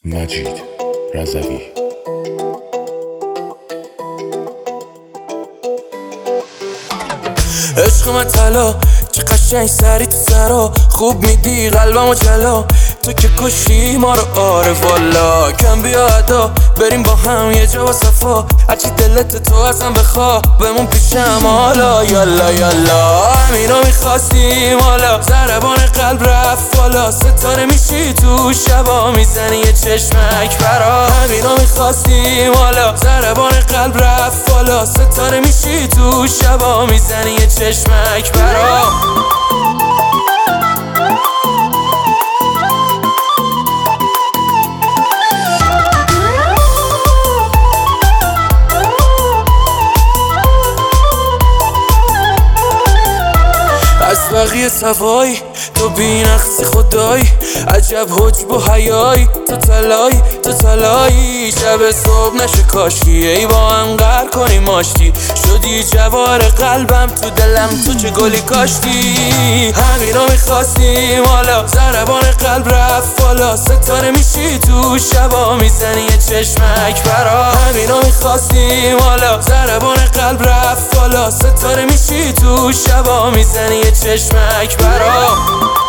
مجید رضوی. عشق من طلا چه قشنگ سری تو سرا خوب میدی قلبمو جلا تو که کشی ما رو آره والا کم بیا ادا بریم با هم یه جا با صفا هرچی دلت تو ازم بخوا بمون پیشم حالا یالا یالا همینو میخواستیم حالا ضربان قلب رفت بالا ستاره میشی تو شبا میزنی یه چشمک برا همینو میخواستیم حالا ضربان قلب رفت بالا ستاره میشی تو شبا میزنی یه چشمک برا از بقیه صفایی تو بی‌نقصی خدایی عجب حجب و حیایی تو تلایی شب صبح نشه کاشکی ای با هم قهر کنیم آشتی شدی جوار قلبم تو دلم تو چه گلی کاشتی همینو میخواستیم حالا ضربان قلب رفت بالا ستاره میشی تو شبا میزنی یه چشمک برا همینو میخواستیم حالا ضربان قلب رفت بالا ستاره میشی تو شبا میزنی یه چشمک برا